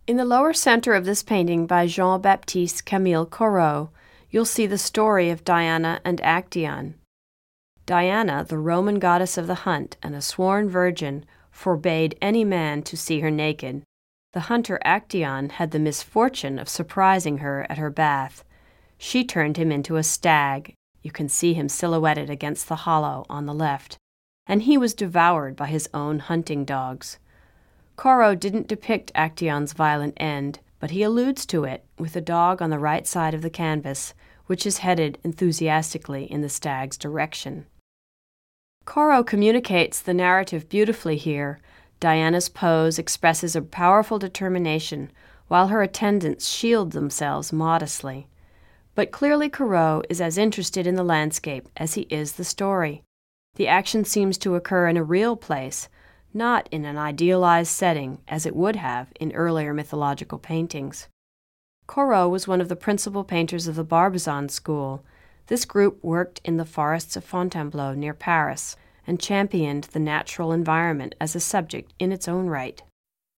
In the lower center of this painting by Jean-Baptiste Camille Corot, you'll see the story of Diana and Actaeon. Diana, the Roman goddess of the hunt and a sworn virgin, forbade any man to see her naked. The hunter Actaeon had the misfortune of surprising her at her bath. She turned him into a stag. You can see him silhouetted against the hollow on the left, and he was devoured by his own hunting dogs. Corot didn't depict Actaeon's violent end, but he alludes to it with the dog on the right side of the canvas, which is headed enthusiastically in the stag's direction. Corot communicates the narrative beautifully here. Diana's pose expresses a powerful determination, while her attendants shield themselves modestly. But clearly Corot is as interested in the landscape as he is the story. The action seems to occur in a real place, not in an idealized setting as it would have in earlier mythological paintings. Corot was one of the principal painters of the Barbizon school. This group worked in the forests of Fontainebleau near Paris and championed the natural environment as a subject in its own right.